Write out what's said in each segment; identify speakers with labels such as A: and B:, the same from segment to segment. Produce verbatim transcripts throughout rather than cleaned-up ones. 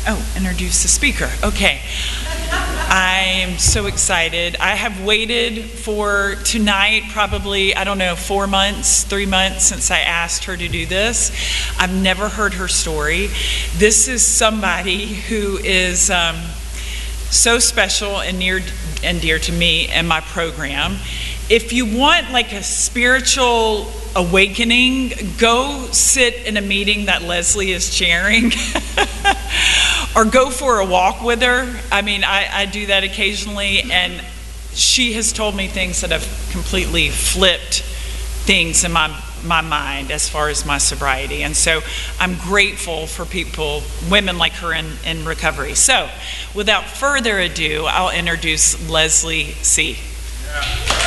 A: Oh, introduce the speaker. Okay. I am so excited. I have waited for tonight probably, I don't know, four months, three months since I asked her to do this. I've never heard her story. This is somebody who is um, so special and near and dear to me and my program. If you want like a spiritual awakening, go sit in a meeting that Leslie is chairing or go for a walk with her. I mean, I, I do that occasionally, and she has told me things that have completely flipped things in my my mind as far as my sobriety. And so I'm grateful for people, women like her in, in recovery. So without further ado, I'll introduce Leslie C. Yeah.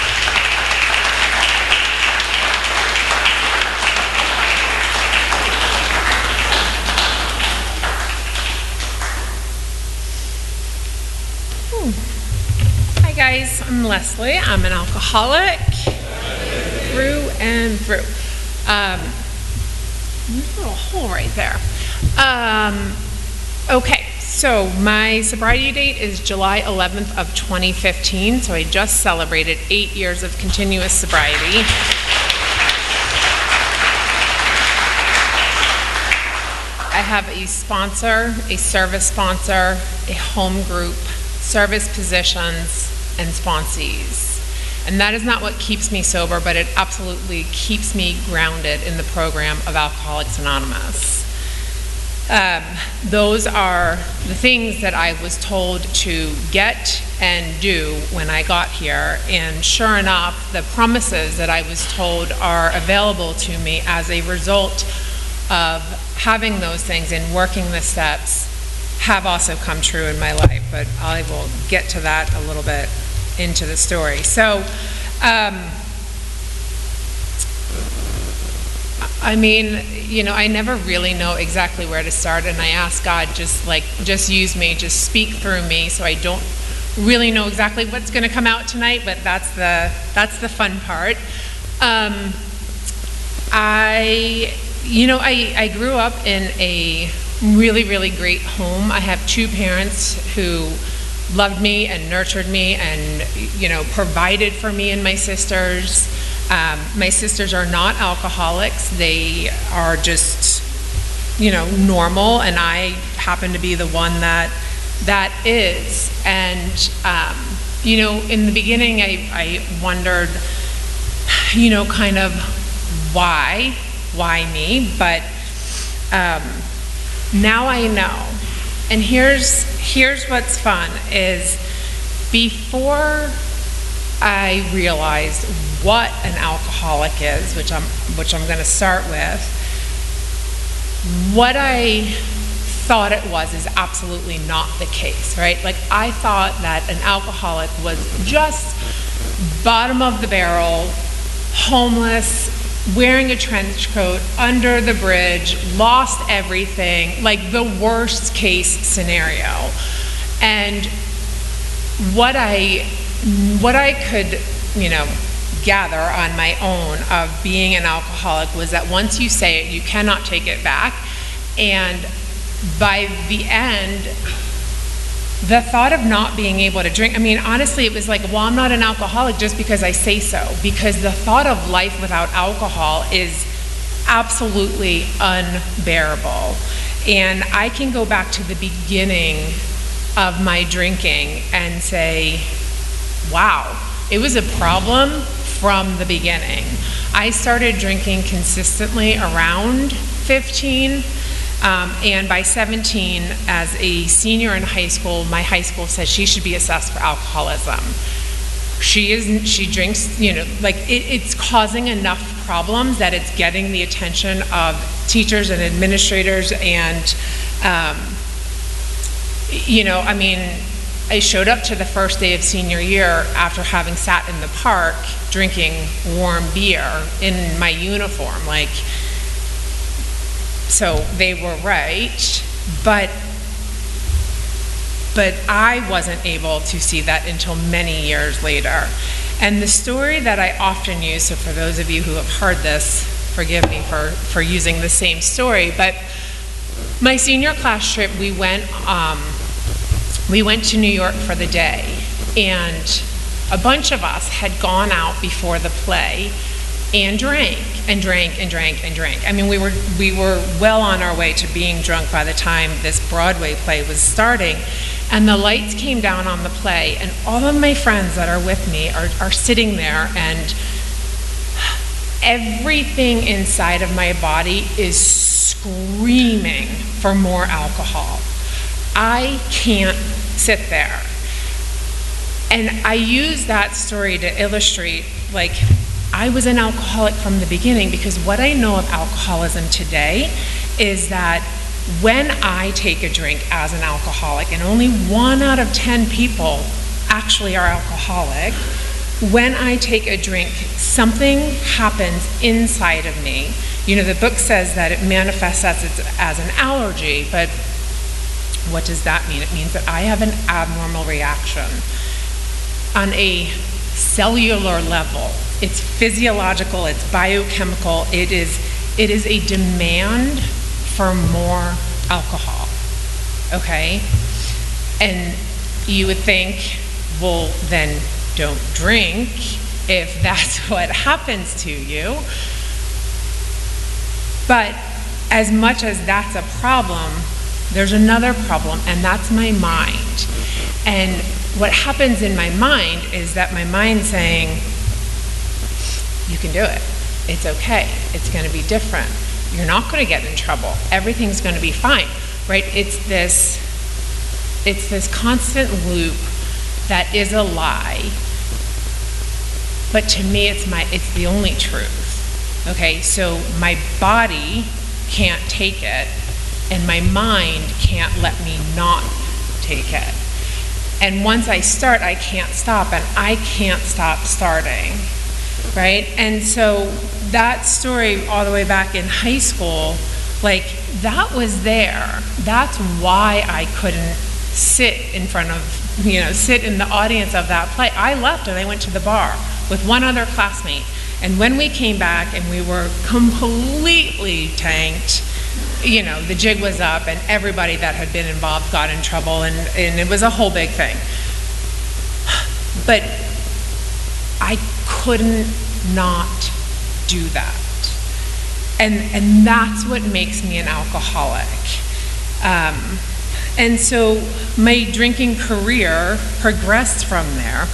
B: Guys, I'm Leslie. I'm an alcoholic through and through. Um, there's a little hole right there. Um, okay, so my sobriety date is July eleventh of twenty fifteen, so I just celebrated eight years of continuous sobriety. I have a sponsor, a service sponsor, a home group, service positions, and sponsees. And that is not what keeps me sober, but it absolutely keeps me grounded in the program of Alcoholics Anonymous. Um, those are the things that I was told to get and do when I got here, and sure enough, the promises that I was told are available to me as a result of having those things and working the steps have also come true in my life, but I will get to that a little bit into the story. So, um, I mean, you know, I never really know exactly where to start, and I ask God, just like, just use me, just speak through me, so I don't really know exactly what's going to come out tonight, but that's the that's the fun part. Um, I, you know, I, I grew up in a really, really great home. I have two parents who loved me and nurtured me and, you know, provided for me and my sisters. Um, my sisters are not alcoholics. They are just, you know, normal, and I happen to be the one that that is. And, um, you know, in the beginning, I, I wondered, you know, kind of why, why me? But um, now I know. And here's here's what's fun is before I realized what an alcoholic is, which I'm which I'm going to start with, what I thought it was is absolutely not the case, right? Like, I thought that an alcoholic was just bottom of the barrel, homeless, wearing a trench coat, under the bridge, lost everything, like the worst case scenario. And what I, what I could, you know, gather on my own of being an alcoholic was that once you say it, you cannot take it back. And by the end, the thought of not being able to drink, I mean, honestly, it was like, well, I'm not an alcoholic just because I say so, because the thought of life without alcohol is absolutely unbearable. And I can go back to the beginning of my drinking and say, wow, it was a problem from the beginning. I started drinking consistently around fifteen. Um, and by seventeen, as a senior in high school, my high school said she should be assessed for alcoholism. She isn't, she drinks, you know, like it, it's causing enough problems that it's getting the attention of teachers and administrators. And, um, you know, I mean, I showed up to the first day of senior year after having sat in the park drinking warm beer in my uniform, like, so they were right, but but I wasn't able to see that until many years later. And the story that I often use, so for those of you who have heard this, forgive me for, for using the same story, but my senior class trip, we went, um, we went to New York for the day, and a bunch of us had gone out before the play and drank and drank and drank and drank. I mean, we were we were well on our way to being drunk by the time this Broadway play was starting, and the lights came down on the play, and all of my friends that are with me are, are sitting there, and everything inside of my body is screaming for more alcohol. I can't sit there. And I use that story to illustrate, like, I was an alcoholic from the beginning, because what I know of alcoholism today is that when I take a drink as an alcoholic, and only one out of ten people actually are alcoholic, when I take a drink, something happens inside of me. You know, the book says that it manifests as, as an allergy, but what does that mean? It means that I have an abnormal reaction on a cellular level. It's physiological, it's biochemical, it is, it is a demand for more alcohol, okay? And you would think, well, then don't drink if that's what happens to you. But as much as that's a problem, there's another problem, and that's my mind. And what happens in my mind is that my mind's saying, you can do it. It's okay. It's going to be different. You're not going to get in trouble. Everything's going to be fine, right? It's this, it's this constant loop that is a lie. But to me, it's my, it's the only truth. Okay, so my body can't take it, and my mind can't let me not take it. And once I start, I can't stop, and I can't stop starting, right? And so that story all the way back in high school, like, that was there. That's why I couldn't sit in front of, you know, sit in the audience of that play. I left and I went to the bar with one other classmate. And when we came back and we were completely tanked, you know, the jig was up and everybody that had been involved got in trouble, and, and it was a whole big thing. But I couldn't not do that. And, and that's what makes me an alcoholic. Um, and so my drinking career progressed from there.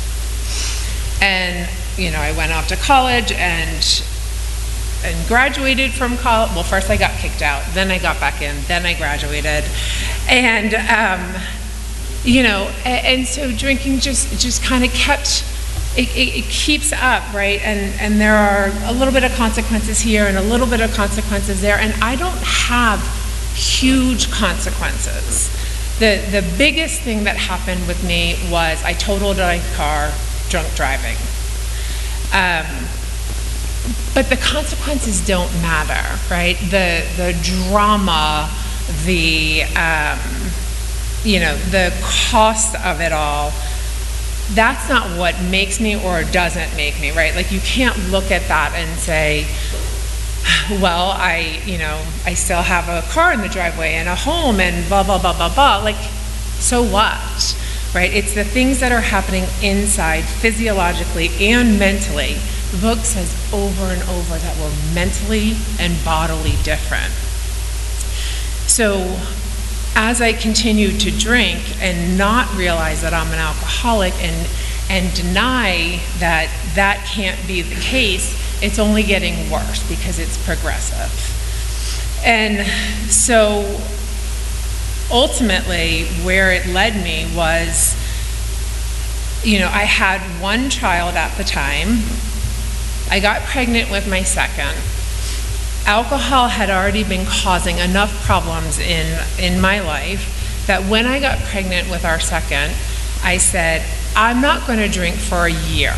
B: And, you know, I went off to college and and graduated from college. Well, first I got kicked out, then I got back in, then I graduated. And, um, you know, and, and so drinking just just kind of kept, it, it, it keeps up, right? And, and there are a little bit of consequences here and a little bit of consequences there, and I don't have huge consequences. The, the biggest thing that happened with me was I totaled a car drunk driving. Um, but the consequences don't matter, right? The the drama, the um, you know, the cost of it all, that's not what makes me or doesn't make me, right? Like, you can't look at that and say, well, I, you know, I still have a car in the driveway and a home and blah, blah, blah, blah, blah. Like, so what? Right? It's the things that are happening inside, physiologically and mentally. The book says over and over that we're mentally and bodily different. So as I continue to drink and not realize that I'm an alcoholic and, and deny that that can't be the case, it's only getting worse because it's progressive. And so ultimately, where it led me was, you know, I had one child at the time. I got pregnant with my second. Alcohol had already been causing enough problems in, in my life that when I got pregnant with our second, I said, I'm not going to drink for a year.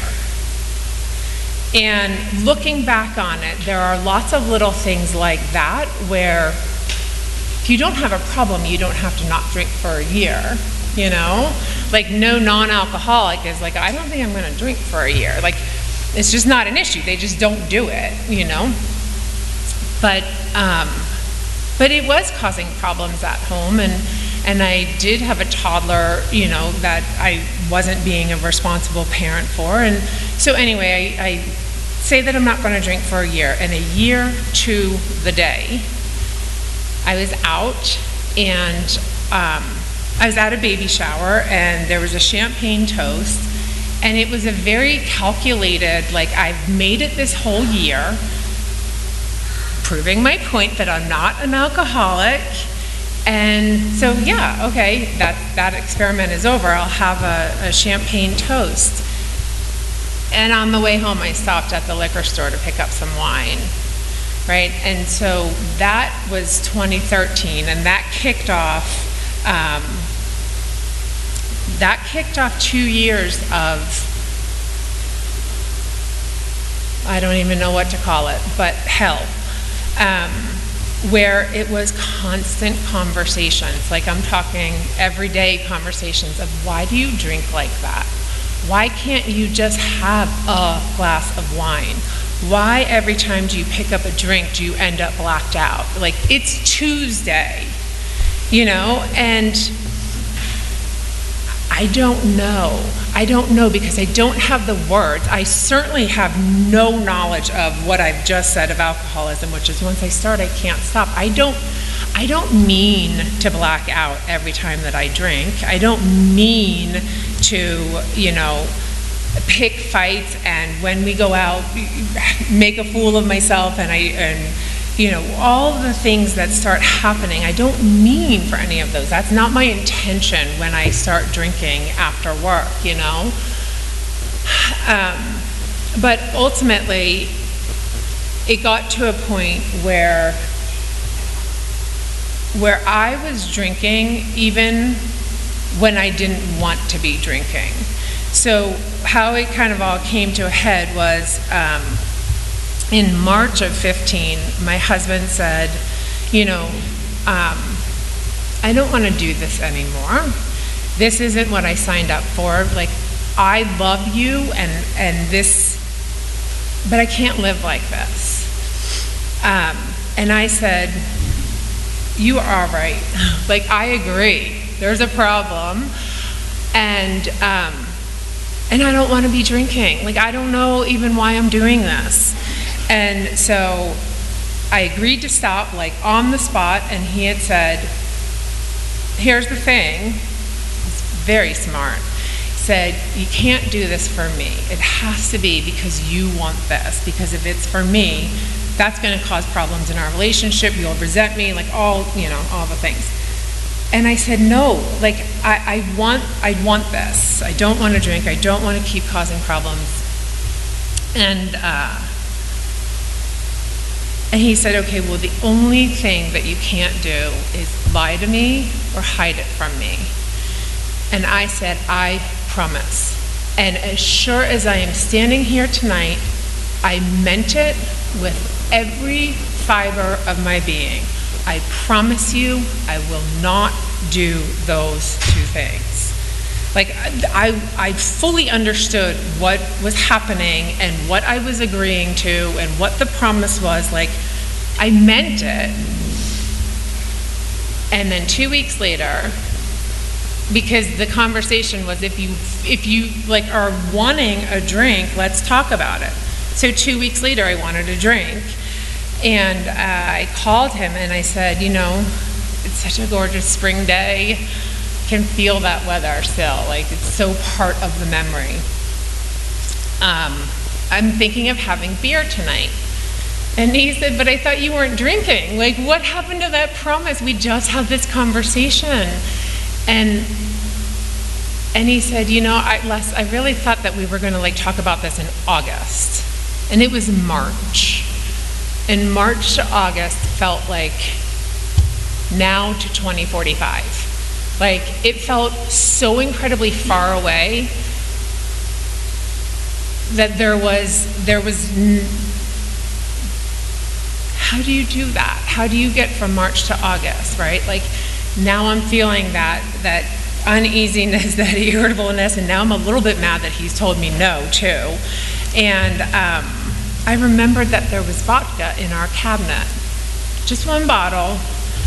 B: And looking back on it, there are lots of little things like that where if you don't have a problem, you don't have to not drink for a year, you know? Like, no non-alcoholic is like, I don't think I'm going to drink for a year. Like, it's just not an issue. They just don't do it, you know? But, um, but it was causing problems at home, and and I did have a toddler, you know, that I wasn't being a responsible parent for. And so anyway, I, I say that I'm not going to drink for a year, and a year to the day, I was out, and um, I was at a baby shower, and there was a champagne toast, and it was a very calculated, like, I've made it this whole year, proving my point that I'm not an alcoholic. And so, yeah, okay, that, that experiment is over. I'll have a, a champagne toast. And on the way home, I stopped at the liquor store to pick up some wine, right? And so that was twenty thirteen, and that kicked off, um, that kicked off two years of, I don't even know what to call it, but hell. Um, where it was constant conversations, like I'm talking everyday conversations of, why do you drink like that? Why can't you just have a glass of wine? Why every time do you pick up a drink do you end up blacked out? Like, it's Tuesday, you know? And I don't know. I don't know because I don't have the words. I certainly have no knowledge of what I've just said of alcoholism, which is once I start, I can't stop. I don't, I don't mean to black out every time that I drink. I don't mean to, you know, pick fights and when we go out, make a fool of myself and I, and you know, all the things that start happening, I don't mean for any of those. That's not my intention when I start drinking after work, you know? Um, but ultimately, it got to a point where, where I was drinking even when I didn't want to be drinking. So how it kind of all came to a head was, um, in March of fifteen, my husband said, you know, um, I don't want to do this anymore. This isn't what I signed up for. Like, I love you and, and this, but I can't live like this. Um, and I said, you are right. Like, I agree. There's a problem. And, um, and I don't want to be drinking. Like, I don't know even why I'm doing this. And so I agreed to stop, like, on the spot, and he had said, here's the thing. He's very smart. He said, you can't do this for me. It has to be because you want this, because if it's for me, that's going to cause problems in our relationship. You'll resent me, like all, you know, all the things. And I said, no, like, I, I want, I want this. I don't want to drink. I don't want to keep causing problems. And, uh, And he said, okay, well, the only thing that you can't do is lie to me or hide it from me. And I said, I promise. And as sure as I am standing here tonight, I meant it with every fiber of my being. I promise you, I will not do those two things. Like, I, I fully understood what was happening and what I was agreeing to and what the promise was. Like, I meant it. And then two weeks later, because the conversation was, if you, if you like are wanting a drink, let's talk about it. So two weeks later, I wanted a drink. And uh, I called him and I said, you know, it's such a gorgeous spring day. Can feel that weather still, like it's so part of the memory. Um, I'm thinking of having beer tonight. And he said, but I thought you weren't drinking. Like, what happened to that promise? We just had this conversation. And and he said, you know, I, Les, I really thought that we were gonna like talk about this in August. And it was March. And March to August felt like now to twenty forty-five. Like, it felt so incredibly far away that there was, there was, n- how do you do that? How do you get from March to August, right? Like, now I'm feeling that, that uneasiness, that irritableness, and now I'm a little bit mad that he's told me no, too. And um, I remembered that there was vodka in our cabinet. Just one bottle.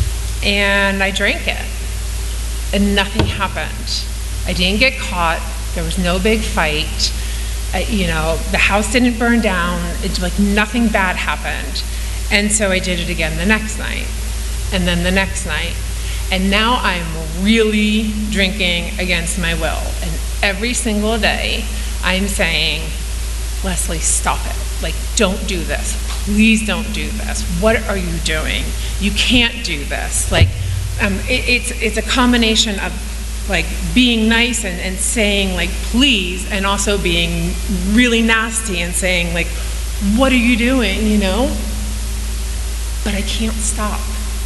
B: and I drank it, and nothing happened. I didn't get caught. There was no big fight. I, you know, the house didn't burn down. It's like nothing bad happened. And so I did it again the next night, and then the next night. And now I'm really drinking against my will. And every single day I'm saying, Leslie, stop it. Like, don't do this. Please don't do this. What are you doing? You can't do this. Like, um, it, it's it's a combination of like being nice and, and saying like please, and also being really nasty and saying like, what are you doing, you know? But I can't stop.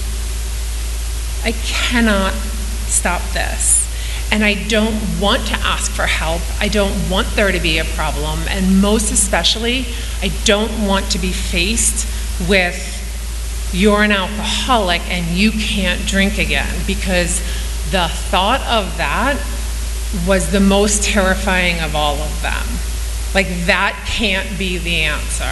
B: I cannot stop this. And I don't want to ask for help. I don't want there to be a problem. And most especially, I don't want to be faced with, you're an alcoholic and you can't drink again, because the thought of that was the most terrifying of all of them. Like, that can't be the answer.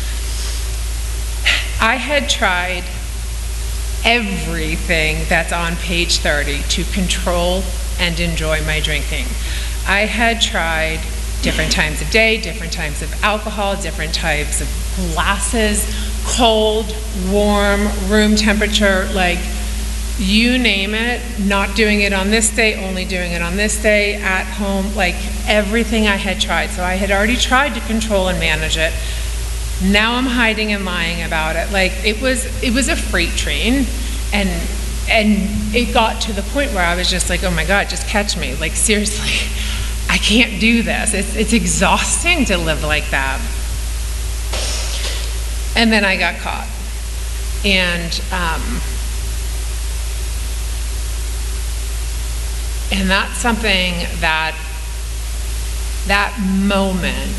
B: I had tried everything that's on page thirty to control and enjoy my drinking. I had tried different times of day, different types of alcohol, different types of glasses, cold, warm, room temperature, like you name it, not doing it on this day, only doing it on this day, at home, like everything I had tried. So I had already tried to control and manage it. Now I'm hiding and lying about it. Like, it was it was a freight train, and and it got to the point where I was just like, oh my God, just catch me. Like, seriously, I can't do this. It's, it's exhausting to live like that. And then I got caught. And, um, and that's something that, that moment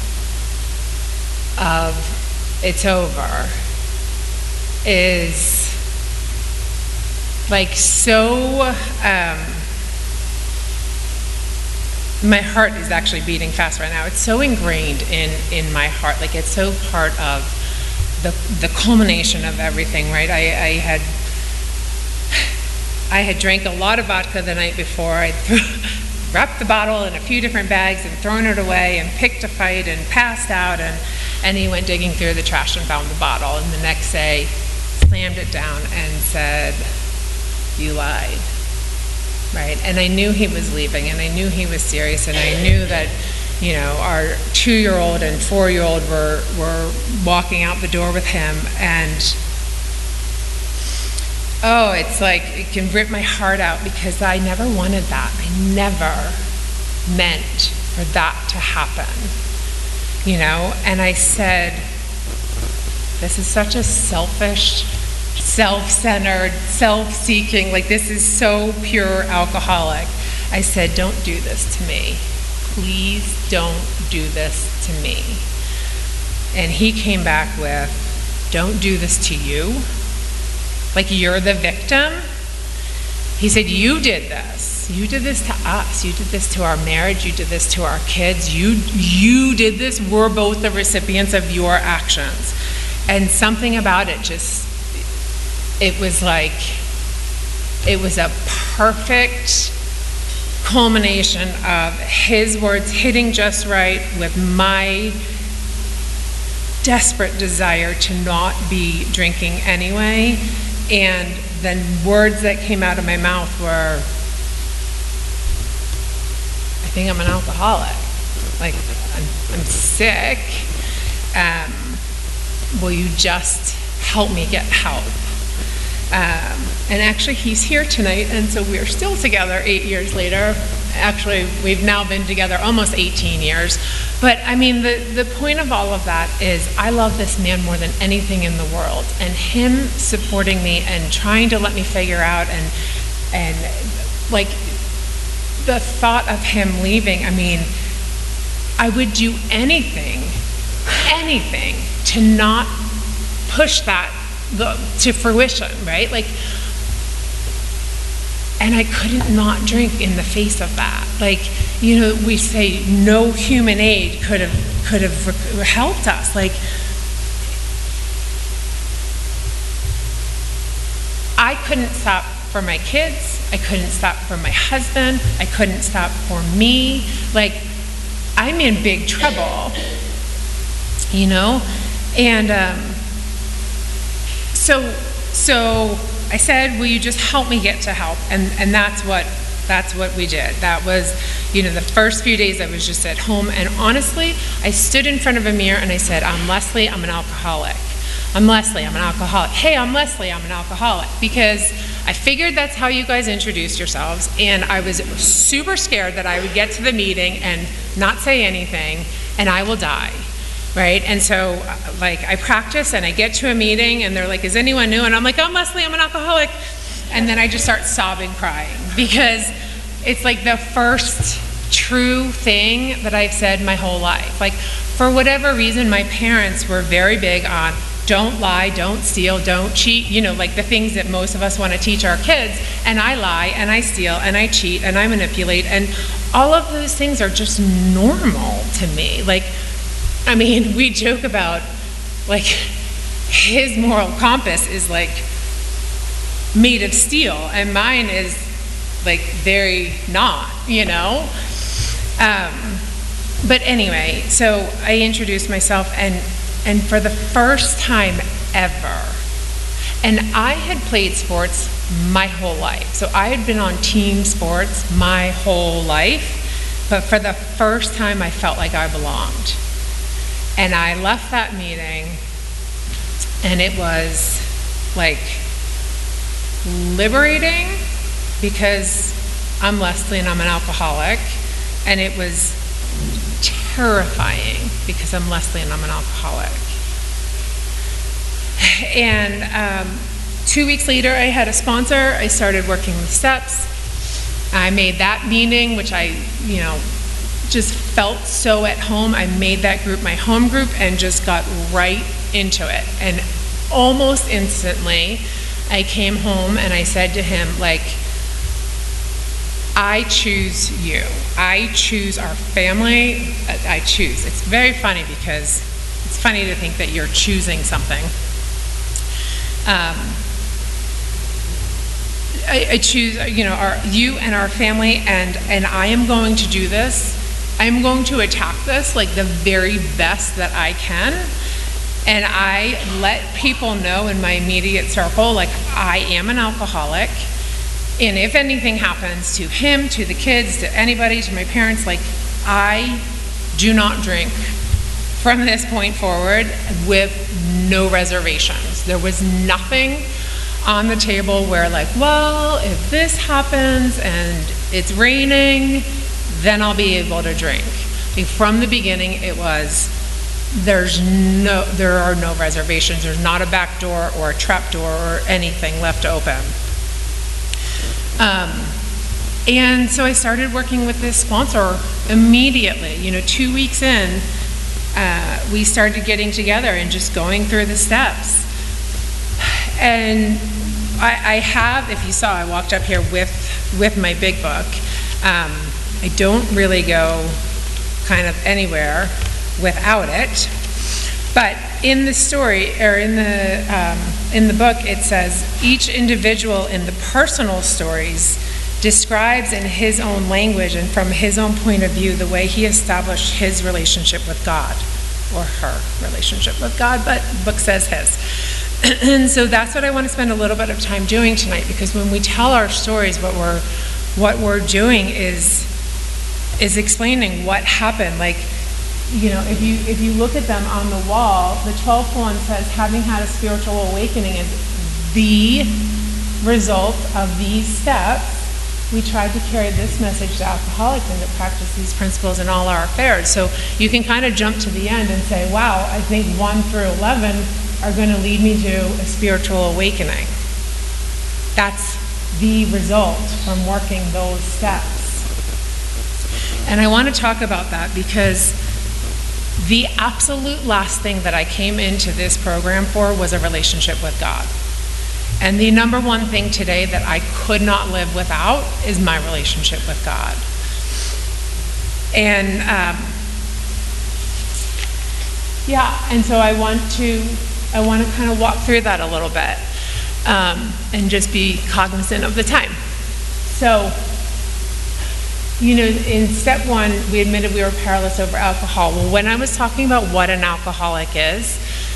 B: of it's over is like so, um, my heart is actually beating fast right now. It's so ingrained in, in my heart. Like, it's so part of the, the culmination of everything, right? I, I had, I had drank a lot of vodka the night before. I wrapped the bottle in a few different bags and thrown it away and picked a fight and passed out, and, and he went digging through the trash and found the bottle, and the next day slammed it down and said, you lied, right? And I knew he was leaving, and I knew he was serious, and I knew that, you know, our two-year-old and four-year-old were, were walking out the door with him, and oh, it's like, it can rip my heart out, because I never wanted that. I never meant for that to happen, you know? And I said, this is such a selfish, self-centered, self-seeking, like, this is so pure alcoholic. I said, don't do this to me. Please don't do this to me. And he came back with, don't do this to you. Like, you're the victim. He said, you did this. You did this to us. You did this to our marriage. You did this to our kids. You, you did this. We're both the recipients of your actions. And something about it just, it was like, it was a perfect culmination of his words hitting just right with my desperate desire to not be drinking anyway. And then words that came out of my mouth were, I think I'm an alcoholic. Like, I'm, I'm sick. Um, will you just help me get help? Um, and actually, he's here tonight, and so we're still together eight years later. Actually, we've now been together almost eighteen years. But I mean, the, the point of all of that is I love this man more than anything in the world. And him supporting me and trying to let me figure out, and, and like, the thought of him leaving, I mean, I would do anything, anything to not push that to fruition, right? Like, and I couldn't not drink in the face of that. Like, you know, we say no human aid could have could have helped us. Like, I I couldn't stop for my kids. I couldn't stop for my husband. I couldn't stop for me. Like, I'm in big trouble, you know? And um, so, so I said, will you just help me get to help? And, and that's what, that's what we did. That was, you know, the first few days I was just at home. And honestly, I stood in front of a mirror and I said, I'm Leslie, I'm an alcoholic. I'm Leslie, I'm an alcoholic. Hey, I'm Leslie, I'm an alcoholic. Because I figured that's how you guys introduced yourselves, and I was super scared that I would get to the meeting and not say anything, and I will die, right? And so, like, I practice, and I get to a meeting, and they're like, is anyone new? And I'm like, I'm Leslie, I'm an alcoholic. And then I just start sobbing, crying, because it's like the first true thing that I've said my whole life. Like, for whatever reason, my parents were very big on don't lie, don't steal, don't cheat, you know, like the things that most of us want to teach our kids. And I lie, and I steal, and I cheat, and I manipulate, and all of those things are just normal to me. Like, I mean, we joke about, like, his moral compass is like made of steel, and mine is like very not, you know? Um, but anyway, so I introduced myself, and And for the first time ever, and I had played sports my whole life. So I had been on team sports my whole life, but for the first time I felt like I belonged. And I left that meeting, and it was like liberating, because I'm Leslie and I'm an alcoholic, and it was terrifying because I'm Leslie and I'm an alcoholic. And um, two weeks later, I had a sponsor. I started working the steps. I made that meeting, which I, you know, just felt so at home. I made that group my home group and just got right into it. And almost instantly, I came home and I said to him, like, I choose you. I choose our family. I choose. It's very funny because it's funny to think that you're choosing something. Um, I, I choose, you know, our you and our family, and and I am going to do this. I'm going to attack this like the very best that I can. And I let people know in my immediate circle, like, I am an alcoholic. And if anything happens to him, to the kids, to anybody, to my parents, like, I do not drink from this point forward with no reservations. There was nothing on the table where, like, well, if this happens and it's raining, then I'll be able to drink. Like, from the beginning, it was, there's no, there are no reservations. There's not a back door or a trap door or anything left open. Um, and so I started working with this sponsor immediately. You know, two weeks in, uh, we started getting together and just going through the steps. And I, I have, if you saw, I walked up here with, with my big book. Um, I don't really go kind of anywhere without it. But in the story, or in the um, in the book, it says each individual in the personal stories describes in his own language and from his own point of view the way he established his relationship with God, or her relationship with God, but the book says his. And so that's what I want to spend a little bit of time doing tonight, because when we tell our stories, what we're what we're doing is is explaining what happened. Like, you know, if you if you look at them on the wall, the twelfth one says, having had a spiritual awakening is the result of these steps. We tried to carry this message to alcoholics and to practice these principles in all our affairs. So you can kind of jump to the end and say, wow, I think one through eleven are going to lead me to a spiritual awakening. That's the result from working those steps. And I want to talk about that because the absolute last thing that I came into this program for was a relationship with God. And the number one thing today that I could not live without is my relationship with God. And um, yeah, and so I want to I want to kind of walk through that a little bit. um, and just be cognizant of the time. So, you know, in step one, we admitted we were powerless over alcohol. Well, when I was talking about what an alcoholic is,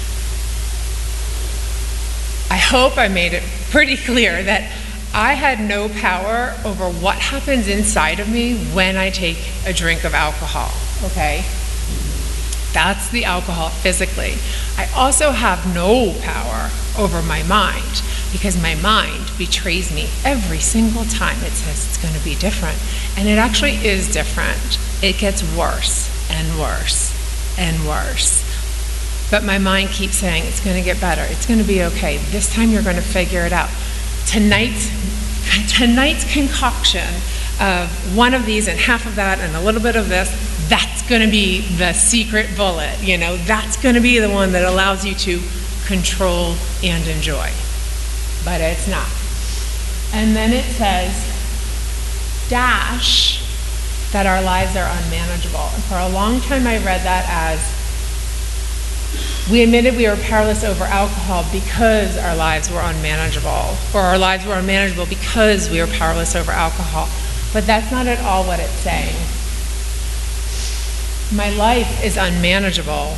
B: I hope I made it pretty clear that I had no power over what happens inside of me when I take a drink of alcohol, okay? That's the alcohol physically. I also have no power over my mind, because my mind betrays me every single time it says it's going to be different. And it actually is different. It gets worse and worse and worse. But my mind keeps saying it's going to get better. It's going to be okay. This time you're going to figure it out. Tonight's, tonight's concoction of one of these and half of that and a little bit of this, that's going to be the secret bullet. You know, that's going to be the one that allows you to control and enjoy. But it's not. And then it says, dash, that our lives are unmanageable. And for a long time I read that as, we admitted we were powerless over alcohol because our lives were unmanageable, or our lives were unmanageable because we were powerless over alcohol. But that's not at all what it's saying. My life is unmanageable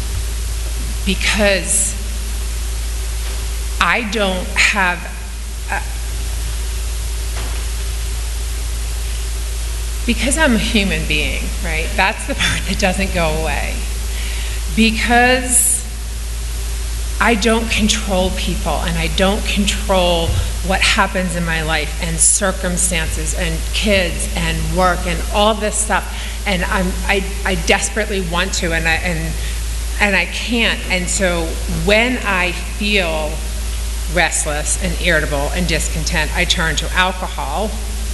B: because I don't have a, because I'm a human being, right? That's the part that doesn't go away. Because I don't control people and I don't control what happens in my life and circumstances and kids and work and all this stuff, and I'm, I, I desperately want to, and I, and, and I can't. And so when I feel restless and irritable and discontent, I turn to alcohol,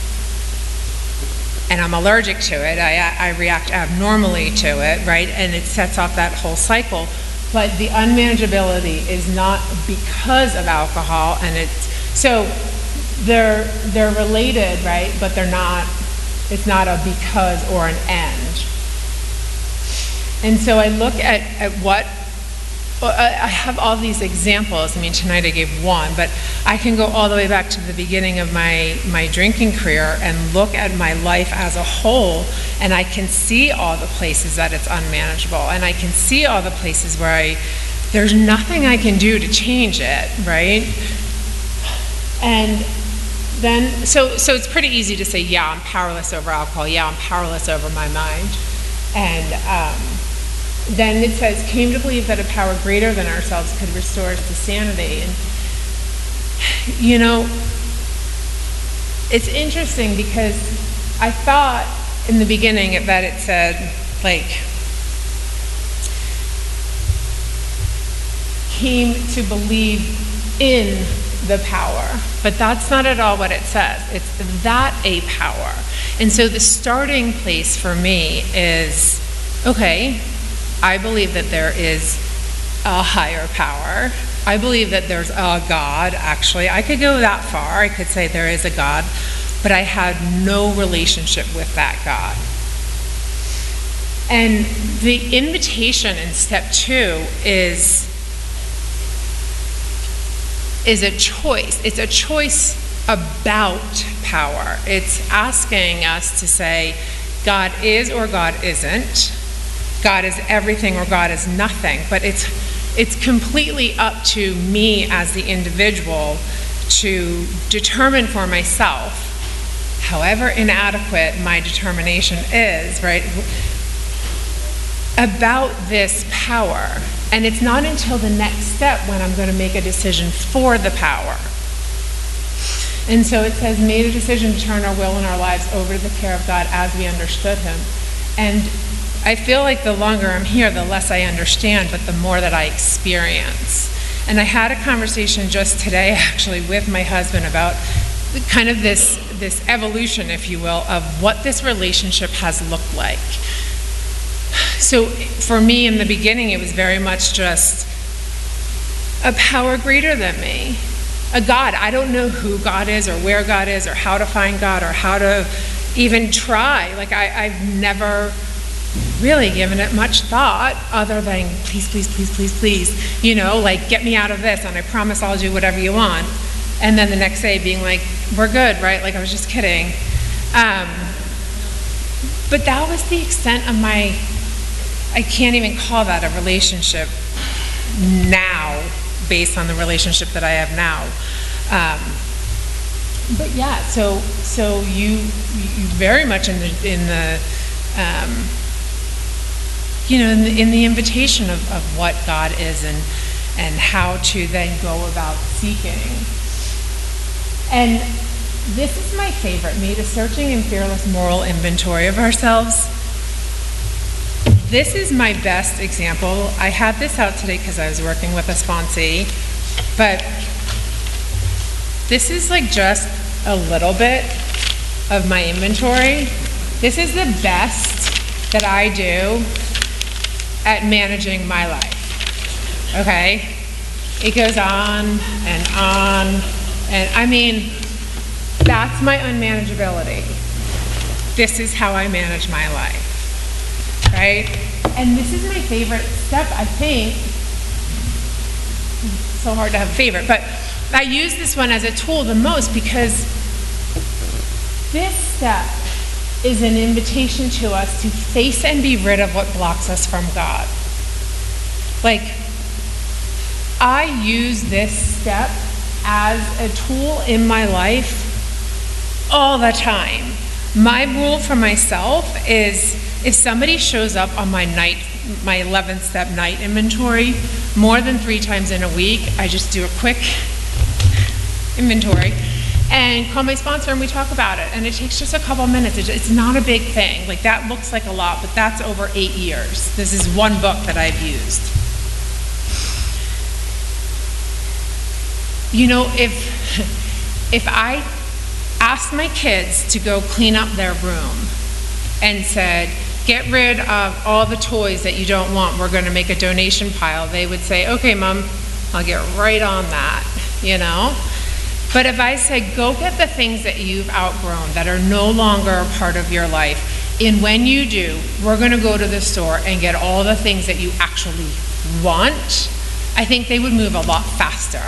B: and I'm allergic to it. I, I react abnormally to it, right? And it sets off that whole cycle. But the unmanageability is not because of alcohol, and it's, so they're, they're related, right? But they're not, it's not a because or an and. And so I look at, at what, well, I have all these examples. I mean, tonight I gave one, but I can go all the way back to the beginning of my, my drinking career and look at my life as a whole, and I can see all the places that it's unmanageable, and I can see all the places where I, there's nothing I can do to change it, right? And then, so, so it's pretty easy to say, yeah, I'm powerless over alcohol, yeah, I'm powerless over my mind. And, um, then it says, came to believe that a power greater than ourselves could restore us to sanity. And, you know, it's interesting because I thought in the beginning that it said, like, came to believe in the power. But that's not at all what it says. It's that a power. And so the starting place for me is, okay, I believe that there is a higher power. I believe that there's a God, actually. I could go that far. I could say there is a God, but I had no relationship with that God. And the invitation in step two is, is a choice. It's a choice about power. It's asking us to say, God is or God isn't. God is everything or God is nothing, but it's it's completely up to me as the individual to determine for myself, however inadequate my determination is, right, about this power. And it's not until the next step when I'm going to make a decision for the power. And so it says, made a decision to turn our will and our lives over to the care of God as we understood him. And I feel like the longer I'm here, the less I understand, but the more that I experience. And I had a conversation just today, actually, with my husband about kind of this, this evolution, if you will, of what this relationship has looked like. So for me, in the beginning, it was very much just a power greater than me. A God. I don't know who God is or where God is or how to find God or how to even try. Like I, I've never really given it much thought other than please, please, please, please, please, you know, like get me out of this and I promise I'll do whatever you want. And then the next day being like, we're good, right? Like I was just kidding. Um, but that was the extent of my, I can't even call that a relationship now based on the relationship that I have now. Um, but yeah, so so you you very much in the in the um, you know in the, in the invitation of, of what God is and and how to then go about seeking. And this is my favorite, made a searching and fearless moral inventory of ourselves. This is my best example. I had this out today because I was working with a sponsee, but this is like just a little bit of my inventory. This is the best that I do at managing my life, okay? It goes on and on, and I mean, that's my unmanageability. This is how I manage my life. Right? And this is my favorite step, I think. It's so hard to have a favorite, but I use this one as a tool the most because this step is an invitation to us to face and be rid of what blocks us from God. Like, I use this step as a tool in my life all the time. My rule for myself is if somebody shows up on my night, my eleventh step night inventory more than three times in a week, I just do a quick inventory and call my sponsor and we talk about it. And it takes just a couple minutes. It's not a big thing. Like that looks like a lot, but that's over eight years. This is one book that I've used. You know, if if I asked my kids to go clean up their room and said, get rid of all the toys that you don't want, we're going to make a donation pile, they would say, okay, Mom, I'll get right on that, you know? But if I say, go get the things that you've outgrown that are no longer a part of your life, and when you do, we're going to go to the store and get all the things that you actually want, I think they would move a lot faster.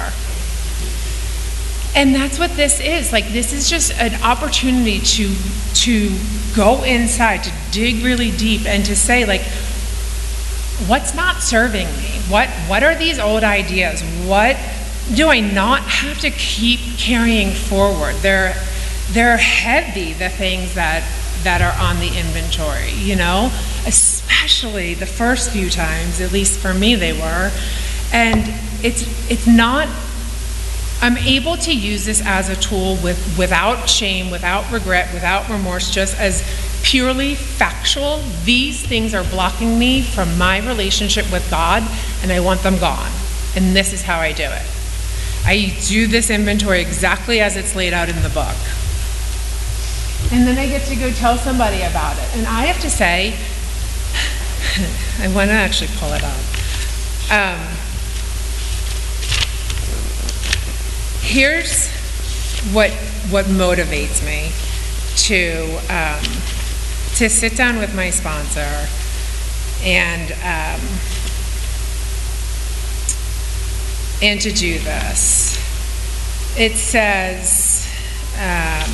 B: And that's what this is. Like, this is just an opportunity to to go inside, to dig really deep and to say, like, what's not serving me? What what are these old ideas? What do I not have to keep carrying forward? They're they're heavy, the things that that are on the inventory, you know? Especially the first few times, at least for me they were. And it's it's not I'm able to use this as a tool with, without shame, without regret, without remorse, just as purely factual. These things are blocking me from my relationship with God, and I want them gone. And this is how I do it. I do this inventory exactly as it's laid out in the book. And then I get to go tell somebody about it. And I have to say, I want to actually pull it up. Um, Here's what what motivates me to um, to sit down with my sponsor and um, and to do this. It says, um,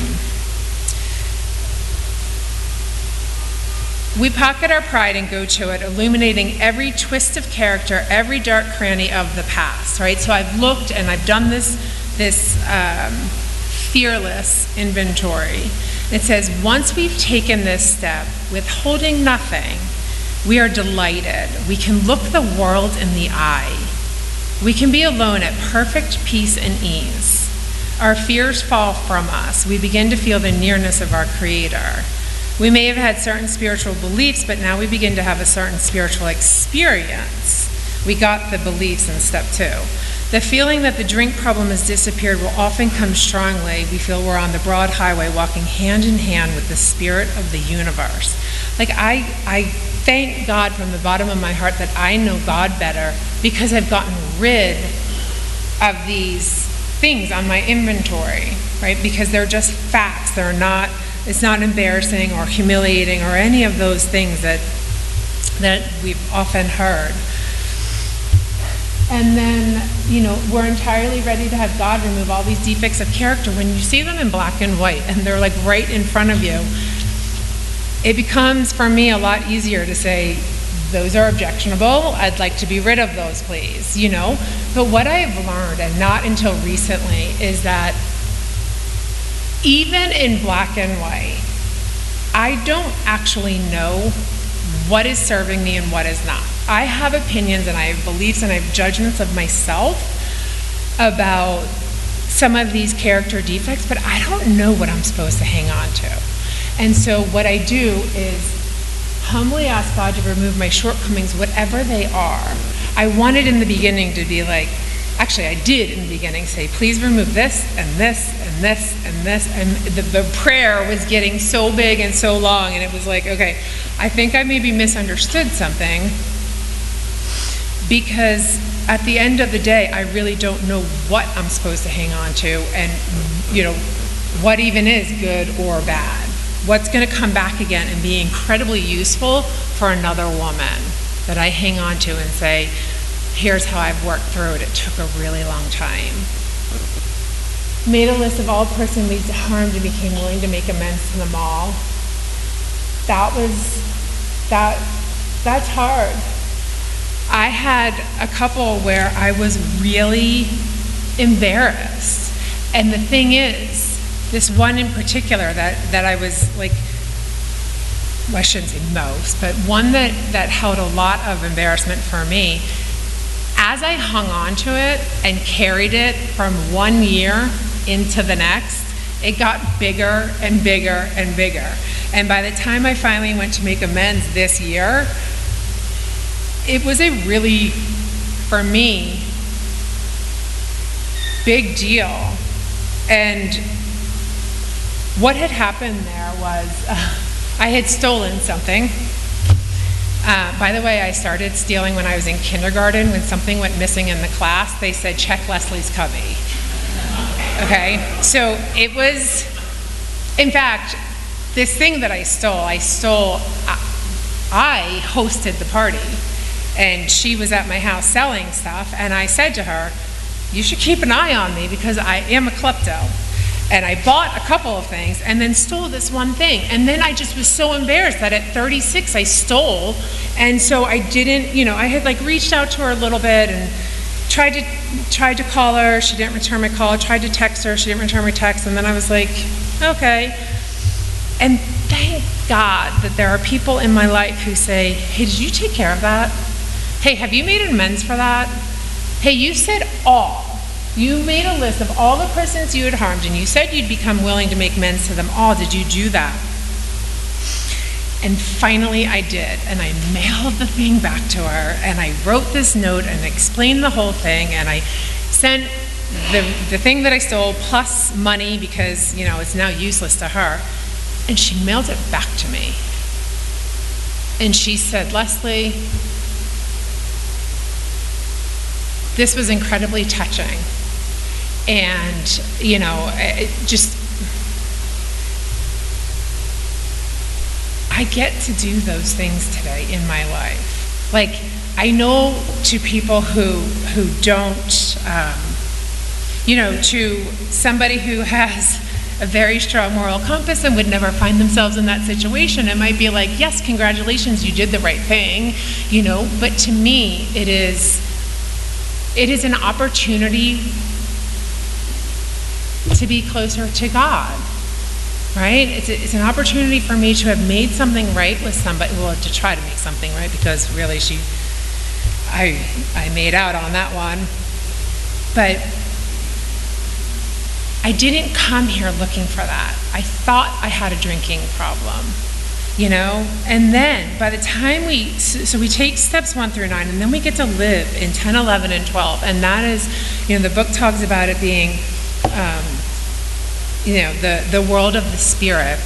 B: we pocket our pride and go to it, illuminating every twist of character, every dark cranny of the past, right? So I've looked and I've done this this um, fearless inventory. It says, once we've taken this step, withholding nothing, we are delighted. We can look the world in the eye. We can be alone at perfect peace and ease. Our fears fall from us. We begin to feel the nearness of our Creator. We may have had certain spiritual beliefs, but now we begin to have a certain spiritual experience. We got the beliefs in step two. The feeling that the drink problem has disappeared will often come strongly. We feel we're on the broad highway walking hand in hand with the spirit of the universe. Like I, I thank God from the bottom of my heart that I know God better because I've gotten rid of these things on my inventory, right? Because they're just facts. They're not, it's not embarrassing or humiliating or any of those things that that we've often heard. And then, you know, we're entirely ready to have God remove all these defects of character. When you see them in black and white and they're like right in front of you, it becomes, for me, a lot easier to say, those are objectionable. I'd like to be rid of those, please, you know? But what I've learned, and not until recently, is that even in black and white, I don't actually know what is serving me and what is not. I have opinions and I have beliefs and I have judgments of myself about some of these character defects, but I don't know what I'm supposed to hang on to. And so what I do is humbly ask God to remove my shortcomings, whatever they are. I wanted in the beginning to be like, actually I did in the beginning say, please remove this and this and this and this. And the, the prayer was getting so big and so long, and it was like, okay, I think I maybe misunderstood something, because at the end of the day, I really don't know what I'm supposed to hang on to, and you know, what even is good or bad. What's going to come back again and be incredibly useful for another woman that I hang on to and say, here's how I've worked through it. It took a really long time. Made a list of all person leads to harm and became willing to make amends to them all. That was, that, that's hard. I had a couple where I was really embarrassed. And the thing is, this one in particular that, that I was like, well, I shouldn't say most, but one that, that held a lot of embarrassment for me, as I hung on to it and carried it from one year into the next, it got bigger and bigger and bigger. And by the time I finally went to make amends this year, it was a really, for me, big deal. And what had happened there was uh, I had stolen something. Uh, by the way, I started stealing when I was in kindergarten. When something went missing in the class, they said, check Leslie's cubby. Okay, so it was, in fact, this thing that I stole, I stole, I hosted the party, and she was at my house selling stuff, and I said to her, you should keep an eye on me because I am a klepto. And I bought a couple of things and then stole this one thing. And then I just was so embarrassed that at thirty-six I stole. And so I didn't, you know, I had like reached out to her a little bit and tried to tried to call her. She didn't return my call. I tried to text her. She didn't return my text. And then I was like, okay. And thank God that there are people in my life who say, hey, did you take care of that? Hey, have you made amends for that? Hey, you said all. You made a list of all the persons you had harmed, and you said you'd become willing to make amends to them all. Did you do that? And finally I did, and I mailed the thing back to her, and I wrote this note and explained the whole thing, and I sent the, the thing that I stole plus money because, you know, it's now useless to her, and she mailed it back to me. And she said, Leslie, this was incredibly touching. And, you know, it just, I get to do those things today in my life. Like, I know to people who, who don't, um, you know, to somebody who has a very strong moral compass and would never find themselves in that situation, it might be like, yes, congratulations, you did the right thing, you know, but to me, it is, it is an opportunity to be closer to God, right? It's, a, it's an opportunity for me to have made something right with somebody, well, to try to make something right, because really she, I, I made out on that one. But I didn't come here looking for that. I thought I had a drinking problem, you know? And then by the time we, so, so we take steps one through nine, and then we get to live in ten, eleven, and twelve. And that is, you know, the book talks about it being, Um, you know, the, the world of the spirit.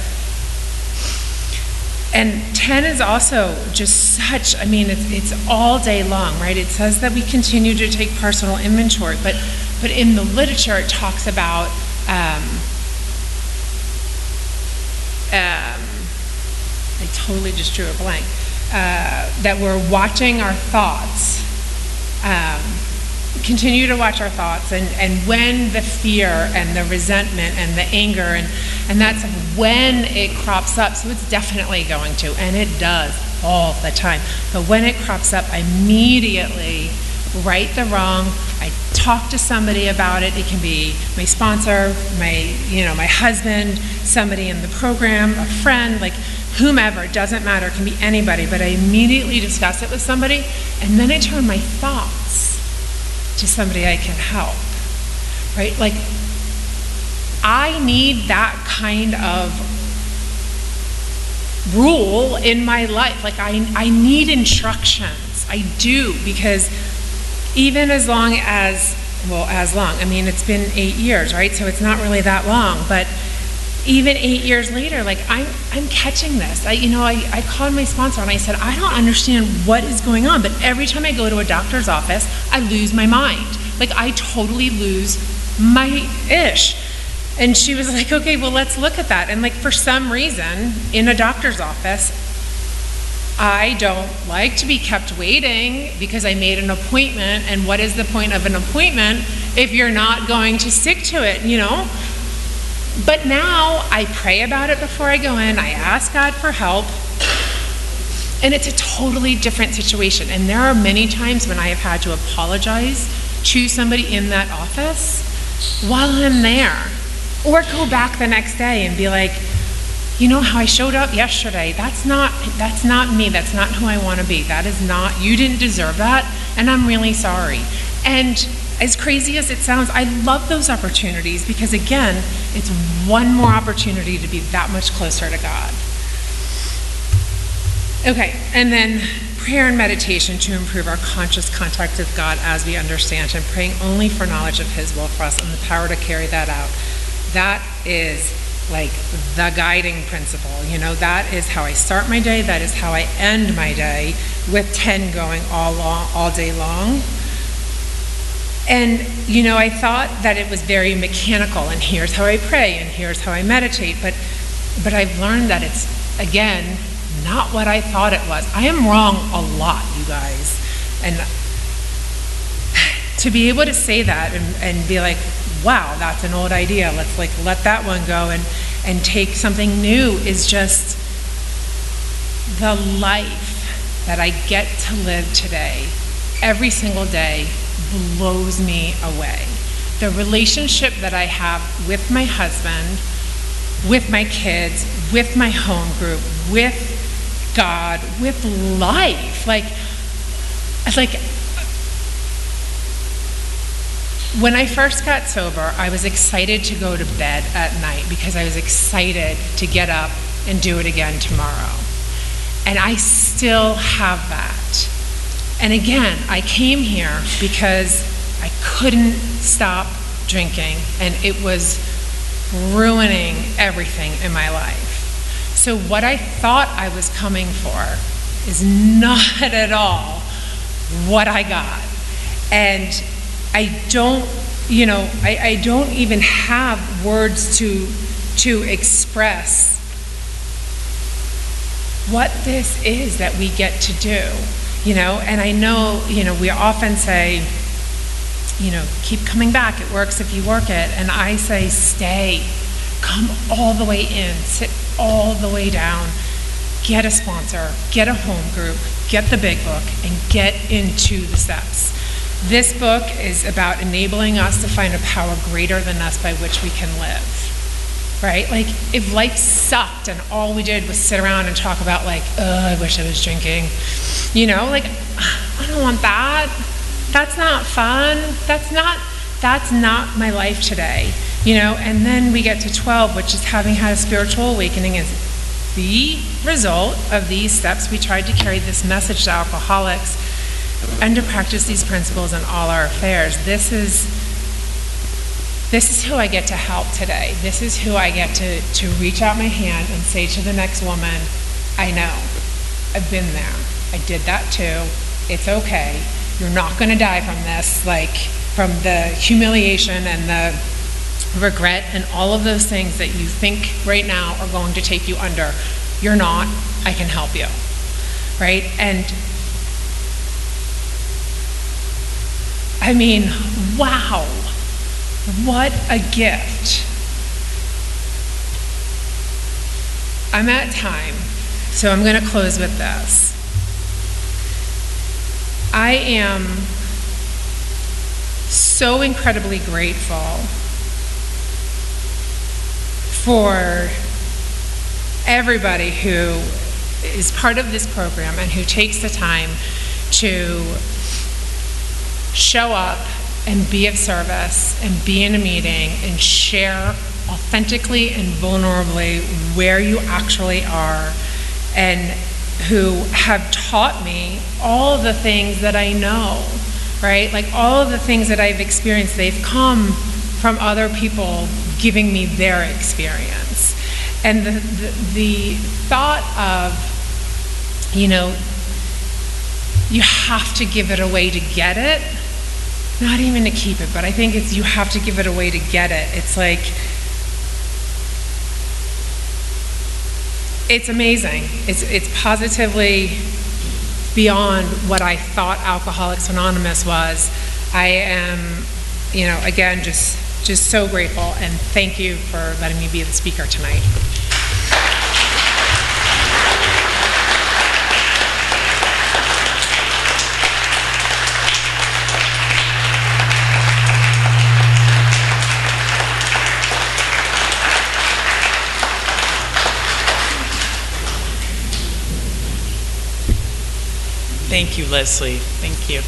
B: And ten is also just such, I mean, it's, it's all day long, right? It says that we continue to take personal inventory, but, but in the literature it talks about, um, um, I totally just drew a blank. uh, that we're watching our thoughts, um, continue to watch our thoughts, and, and when the fear and the resentment and the anger, and, and that's when it crops up. So it's definitely going to, and it does all the time. But when it crops up, I immediately right the wrong. I talk to somebody about it. It can be my sponsor, my, you know, my husband, somebody in the program, a friend, like whomever, it doesn't matter, it can be anybody, but I immediately discuss it with somebody, and then I turn my thoughts to somebody I can help, right? Like, I need that kind of rule in my life. Like, I, I need instructions. I do, because even as long as, well, as long, I mean, it's been eight years, right? So it's not really that long, but even eight years later, like, I'm, I'm catching this. I, you know, I, I called my sponsor and I said, I don't understand what is going on, but every time I go to a doctor's office, I lose my mind. Like, I totally lose my ish. And she was like, okay, well, let's look at that. And like, for some reason, in a doctor's office, I don't like to be kept waiting because I made an appointment. And what is the point of an appointment if you're not going to stick to it, you know? But now I pray about it before I go in. I ask God for help. And it's a totally different situation. And there are many times when I have had to apologize to somebody in that office while I'm there. Or go back the next day and be like, you know how I showed up yesterday? That's not, that's not me. That's not who I want to be. That is not, you didn't deserve that. And I'm really sorry. And as crazy as it sounds, I love those opportunities because, again, it's one more opportunity to be that much closer to God. Okay, and then prayer and meditation to improve our conscious contact with God as we understand Him, praying only for knowledge of His will for us and the power to carry that out. That is like the guiding principle. You know, that is how I start my day. That is how I end my day, with ten going all long, all day long. And, you know, I thought that it was very mechanical, and here's how I pray, and here's how I meditate, but but I've learned that it's, again, not what I thought it was. I am wrong a lot, you guys. And to be able to say that and, and be like, wow, that's an old idea, let's like let that one go and, and take something new, is just the life that I get to live today, every single day, blows me away. The relationship that I have with my husband, with my kids, with my home group, with God, with life. Like, like when I first got sober, I was excited to go to bed at night because I was excited to get up and do it again tomorrow. And I still have that. And again, I came here because I couldn't stop drinking, and it was ruining everything in my life. So what I thought I was coming for is not at all what I got. And I don't, you know, I, I don't even have words to, to express what this is that we get to do. You know, and I know, you know, we often say, you know, keep coming back. It works if you work it. And I say, stay. Come all the way in. Sit all the way down. Get a sponsor. Get a home group. Get the big book. And get into the steps. This book is about enabling us to find a power greater than us by which we can live. Right? Like, if life sucked and all we did was sit around and talk about, like, oh, I wish I was drinking, you know, like, I don't want that. That's not fun. That's not, that's not my life today, you know. And then we get to twelve, which is having had a spiritual awakening, is the result of these steps. We tried to carry this message to alcoholics and to practice these principles in all our affairs. This is This is who I get to help today. This is who I get to, to reach out my hand and say to the next woman, I know, I've been there. I did that too. It's okay. You're not gonna die from this, like from the humiliation and the regret and all of those things that you think right now are going to take you under. You're not. I can help you. right? And I mean, wow, what a gift. I'm at time, so I'm going to close with this. I am so incredibly grateful for everybody who is part of this program and who takes the time to show up and be of service and be in a meeting and share authentically and vulnerably where you actually are, and who have taught me all of the things that I know, right? Like all of the things that I've experienced, they've come from other people giving me their experience. And the, the, the thought of, you know, you have to give it away to get it, not even to keep it, but I think it's you have to give it away to get it. It's like, it's amazing. It's, it's positively beyond what I thought Alcoholics Anonymous was. I am, you know, again, just, just so grateful, and thank you for letting me be the speaker tonight.
A: Thank you, Leslie. Thank you.